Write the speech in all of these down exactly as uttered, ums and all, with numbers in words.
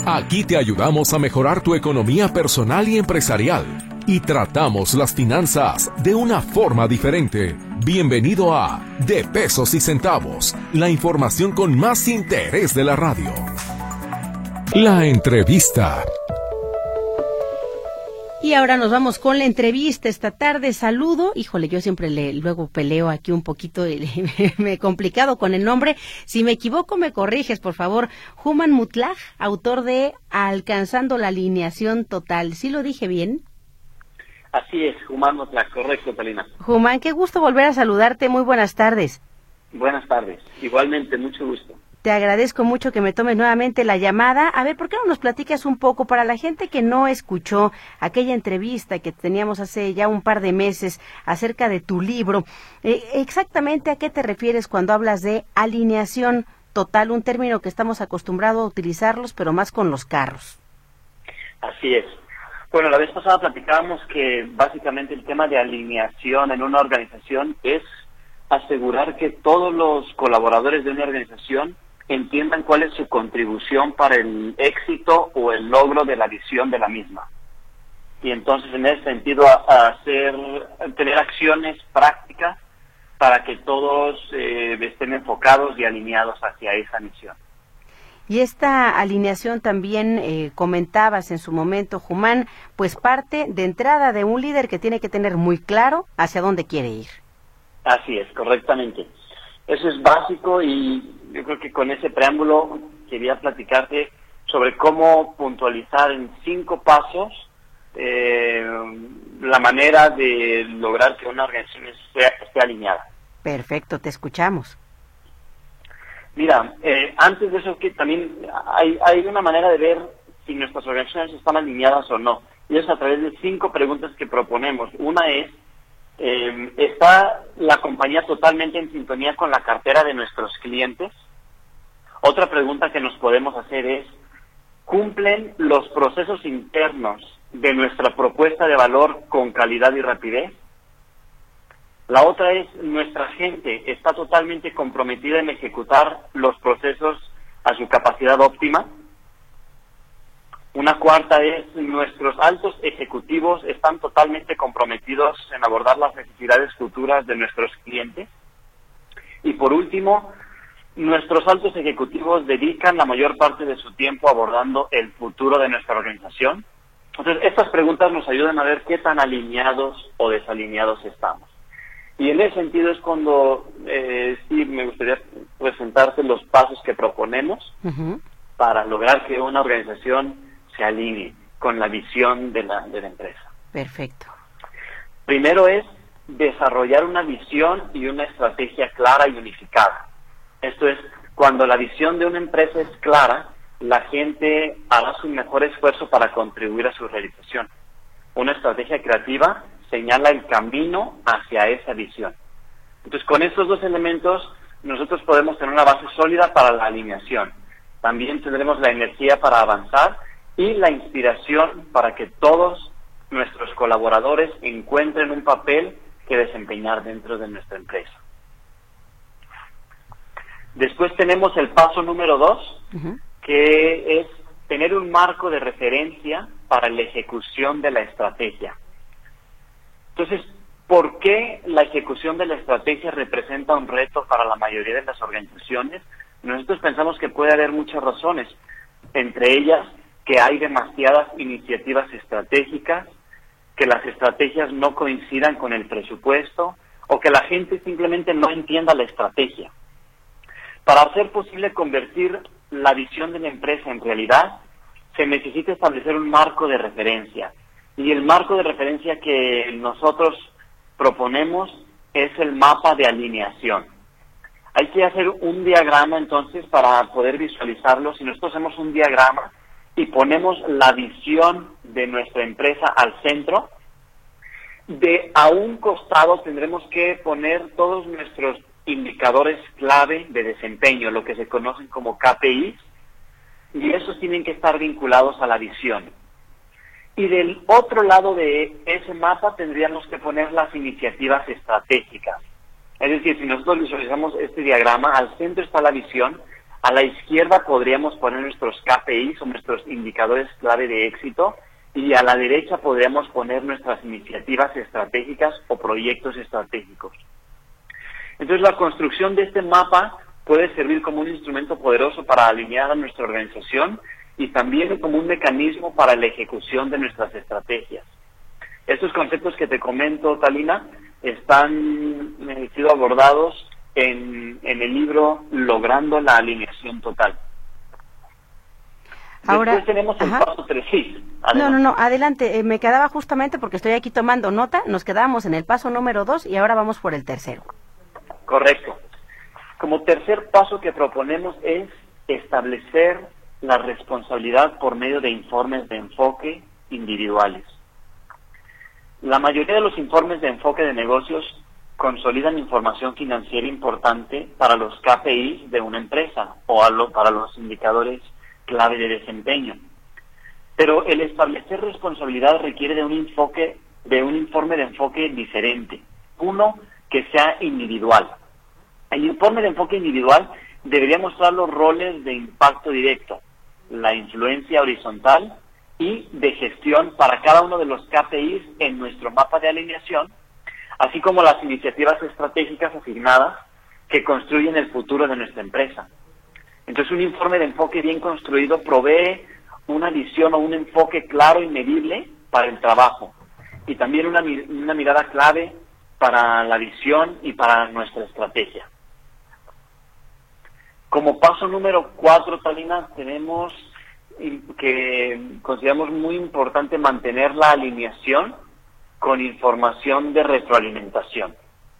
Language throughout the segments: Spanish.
Aquí te ayudamos a mejorar tu economía personal y empresarial y tratamos las finanzas de una forma diferente. Bienvenido a De Pesos y Centavos, la información con más interés de la radio. La entrevista. Y ahora nos vamos con la entrevista esta tarde. Saludo, híjole, yo siempre le luego peleo aquí un poquito, me he complicado con el nombre. Si me equivoco, me corriges, por favor. Human Mutlaj, autor de Alcanzando la Alineación Total. ¿Sí lo dije bien? Así es, Human Mutlaj, correcto, Talina. Human, qué gusto volver a saludarte. Muy buenas tardes. Buenas tardes. Igualmente, mucho gusto. Te agradezco mucho que me tomes nuevamente la llamada. A ver, ¿por qué no nos platicas un poco para la gente que no escuchó aquella entrevista que teníamos hace ya un par de meses acerca de tu libro? Eh, exactamente, ¿a qué te refieres cuando hablas de alineación total? Un término que estamos acostumbrados a utilizarlos, pero más con los carros. Así es. Bueno, la vez pasada platicábamos que básicamente el tema de alineación en una organización es asegurar que todos los colaboradores de una organización entiendan cuál es su contribución para el éxito o el logro de la visión de la misma. Y entonces, en ese sentido, a, a hacer, tener acciones prácticas para que todos eh, estén enfocados y alineados hacia esa misión. Y esta alineación también eh, comentabas en su momento, Human, pues parte de entrada de un líder que tiene que tener muy claro hacia dónde quiere ir. Así es, correctamente. Eso es básico y yo creo que con ese preámbulo quería platicarte sobre cómo puntualizar en cinco pasos eh, la manera de lograr que una organización esté, esté alineada. Perfecto, te escuchamos. Mira, eh, antes de eso que también hay, hay una manera de ver si nuestras organizaciones están alineadas o no, y es a través de cinco preguntas que proponemos. Una es, Eh, ¿está la compañía totalmente en sintonía con la cartera de nuestros clientes? Otra pregunta que nos podemos hacer es, ¿cumplen los procesos internos de nuestra propuesta de valor con calidad y rapidez? La otra es, ¿nuestra gente está totalmente comprometida en ejecutar los procesos a su capacidad óptima? Una cuarta es, nuestros altos ejecutivos están totalmente comprometidos en abordar las necesidades futuras de nuestros clientes. Y por último, nuestros altos ejecutivos dedican la mayor parte de su tiempo abordando el futuro de nuestra organización. Entonces, estas preguntas nos ayudan a ver qué tan alineados o desalineados estamos. Y en ese sentido es cuando eh, sí me gustaría presentarte los pasos que proponemos uh-huh. para lograr que una organización se alinee con la visión de la, de la empresa. Perfecto. Primero es desarrollar una visión y una estrategia clara y unificada. Esto es, cuando la visión de una empresa es clara, la gente hará su mejor esfuerzo para contribuir a su realización. Una estrategia creativa señala el camino hacia esa visión. Entonces, con estos dos elementos, nosotros podemos tener una base sólida para la alineación. También tendremos la energía para avanzar y la inspiración para que todos nuestros colaboradores encuentren un papel que desempeñar dentro de nuestra empresa. Después tenemos el paso número dos, uh-huh. que es tener un marco de referencia para la ejecución de la estrategia. Entonces, ¿por qué la ejecución de la estrategia representa un reto para la mayoría de las organizaciones? Nosotros pensamos que puede haber muchas razones, entre ellas que hay demasiadas iniciativas estratégicas, que las estrategias no coincidan con el presupuesto o que la gente simplemente no entienda la estrategia. Para hacer posible convertir la visión de la empresa en realidad, se necesita establecer un marco de referencia. Y el marco de referencia que nosotros proponemos es el mapa de alineación. Hay que hacer un diagrama entonces para poder visualizarlo. Si nosotros hacemos un diagrama y ponemos la visión de nuestra empresa al centro, de a un costado tendremos que poner todos nuestros indicadores clave de desempeño, lo que se conocen como K P Is, y esos tienen que estar vinculados a la visión. Y del otro lado de ese mapa tendríamos que poner las iniciativas estratégicas. Es decir, si nosotros visualizamos este diagrama, al centro está la visión, A la izquierda podríamos poner nuestros K P Is o nuestros indicadores clave de éxito, y a la derecha podríamos poner nuestras iniciativas estratégicas o proyectos estratégicos. Entonces, la construcción de este mapa puede servir como un instrumento poderoso para alinear a nuestra organización y también como un mecanismo para la ejecución de nuestras estrategias. Estos conceptos que te comento, Talina, están eh, sido abordados en, en el libro Logrando la alineación total. Ahora, después tenemos el ajá. paso tres. Sí, no, no, no, adelante. Eh, me quedaba justamente porque estoy aquí tomando nota. Nos quedamos en el paso número dos y ahora vamos por el tercero. Correcto. Como tercer paso que proponemos es establecer la responsabilidad por medio de informes de enfoque individuales. La mayoría de los informes de enfoque de negocios consolidan información financiera importante para los K P Is de una empresa o a lo, para los indicadores clave de desempeño. Pero el establecer responsabilidad requiere de un enfoque, de un informe de enfoque diferente. Uno que sea individual. El informe de enfoque individual debería mostrar los roles de impacto directo, la influencia horizontal y de gestión para cada uno de los K P Is en nuestro mapa de alineación, así como las iniciativas estratégicas asignadas que construyen el futuro de nuestra empresa. Entonces, un informe de enfoque bien construido provee una visión o un enfoque claro y medible para el trabajo, y también una, una mirada clave para la visión y para nuestra estrategia. Como paso número cuatro, Talina, tenemos que consideramos muy importante mantener la alineación con información de retroalimentación.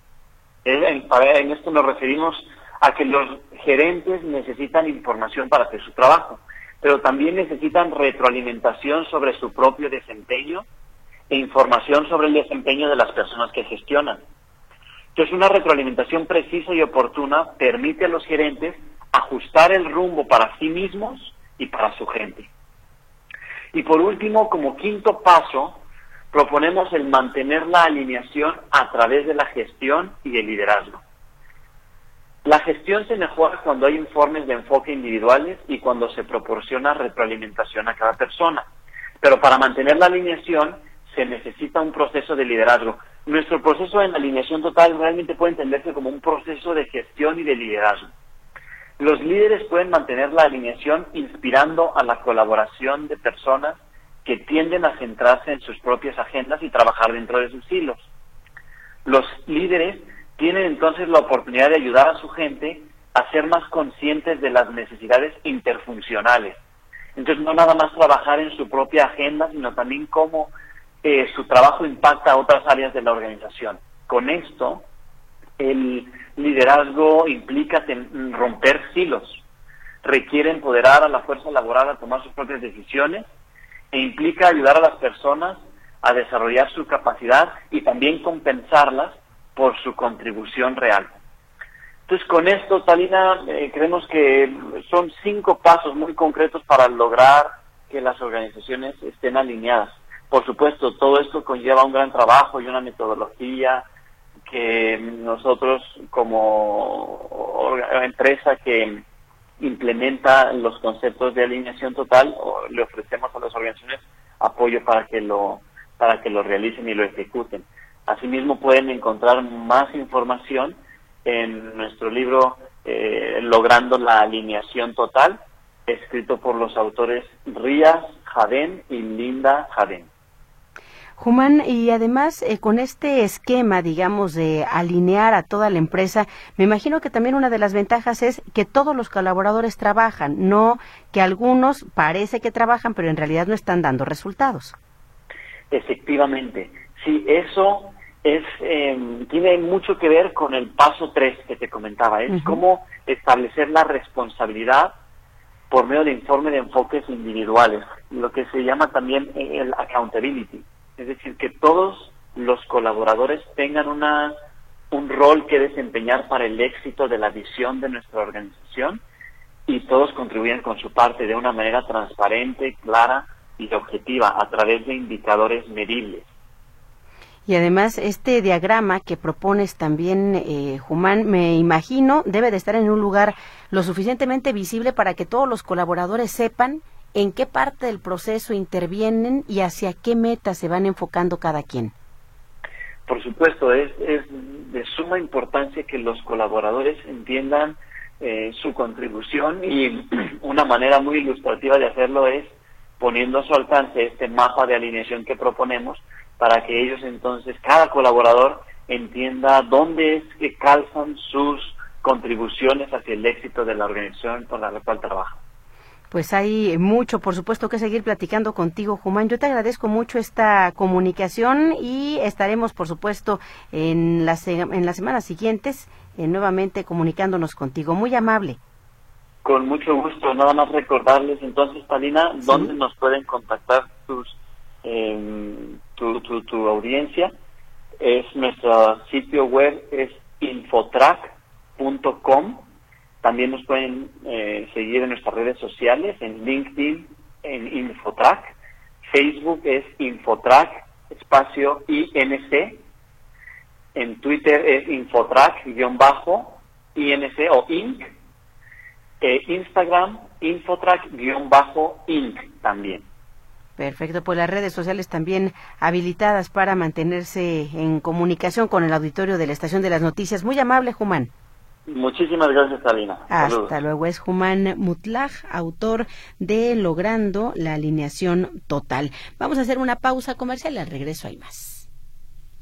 En esto nos referimos a que los gerentes necesitan información para hacer su trabajo, pero también necesitan retroalimentación sobre su propio desempeño e información sobre el desempeño de las personas que gestionan. Entonces, una retroalimentación precisa y oportuna permite a los gerentes ajustar el rumbo para sí mismos y para su gente. Y por último, como quinto paso, proponemos el mantener la alineación a través de la gestión y el liderazgo. La gestión se mejora cuando hay informes de enfoque individuales y cuando se proporciona retroalimentación a cada persona. Pero para mantener la alineación se necesita un proceso de liderazgo. Nuestro proceso en alineación total realmente puede entenderse como un proceso de gestión y de liderazgo. Los líderes pueden mantener la alineación inspirando a la colaboración de personas que tienden a centrarse en sus propias agendas y trabajar dentro de sus hilos. Los líderes tienen entonces la oportunidad de ayudar a su gente a ser más conscientes de las necesidades interfuncionales. Entonces, no nada más trabajar en su propia agenda, sino también cómo eh, su trabajo impacta a otras áreas de la organización. Con esto, el liderazgo implica ten, romper silos, requiere empoderar a la fuerza laboral a tomar sus propias decisiones e implica ayudar a las personas a desarrollar su capacidad y también compensarlas por su contribución real. Entonces, con esto, Talina, eh, creemos que son cinco pasos muy concretos para lograr que las organizaciones estén alineadas. Por supuesto, todo esto conlleva un gran trabajo y una metodología que nosotros, como empresa que implementa los conceptos de alineación total, le ofrecemos a las organizaciones apoyo para que lo para que lo realicen y lo ejecuten. Asimismo, pueden encontrar más información en nuestro libro eh, Logrando la alineación total, escrito por los autores Rías Jaden y Linda Jaden. Humán, y además eh, con este esquema, digamos, de alinear a toda la empresa, me imagino que también una de las ventajas es que todos los colaboradores trabajan, no que algunos parece que trabajan, pero en realidad no están dando resultados. Efectivamente, sí, eso es eh, tiene mucho que ver con el paso tres que te comentaba, es uh-huh. cómo establecer la responsabilidad por medio de informe de enfoques individuales, lo que se llama también el accountability. Es decir, que todos los colaboradores tengan una un rol que desempeñar para el éxito de la visión de nuestra organización y todos contribuyen con su parte de una manera transparente, clara y objetiva a través de indicadores medibles. Y además este diagrama que propones también, eh, Jumán, me imagino debe de estar en un lugar lo suficientemente visible para que todos los colaboradores sepan en qué parte del proceso intervienen y hacia qué meta se van enfocando cada quien. Por supuesto, es, es de suma importancia que los colaboradores entiendan eh, su contribución, y una manera muy ilustrativa de hacerlo es poniendo a su alcance este mapa de alineación que proponemos, para que ellos entonces, cada colaborador, entienda dónde es que calzan sus contribuciones hacia el éxito de la organización con la cual trabaja. Pues hay mucho, por supuesto, que seguir platicando contigo, Jumán. Yo te agradezco mucho esta comunicación y estaremos, por supuesto, en las, en las semanas siguientes eh, nuevamente comunicándonos contigo. Muy amable. Con mucho gusto. Nada más recordarles entonces, Talina, ¿sí?, dónde nos pueden contactar tus, eh, tu, tu, tu audiencia. Es nuestro sitio web, es infotrack punto com. También nos pueden eh, seguir en nuestras redes sociales, en LinkedIn, en Infotrack. Facebook es Infotrack, espacio I N C. En Twitter es Infotrack-I N C o Inc. Eh, Instagram, Infotrack-Inc también. Perfecto, pues las redes sociales también habilitadas para mantenerse en comunicación con el auditorio de la Estación de las Noticias. Muy amable, Jumán. Muchísimas gracias, Talina. Hasta Saludos. luego. Es Jumán Mutlaj, autor de Logrando la Alineación Total. Vamos a hacer una pausa comercial, al regreso hay más.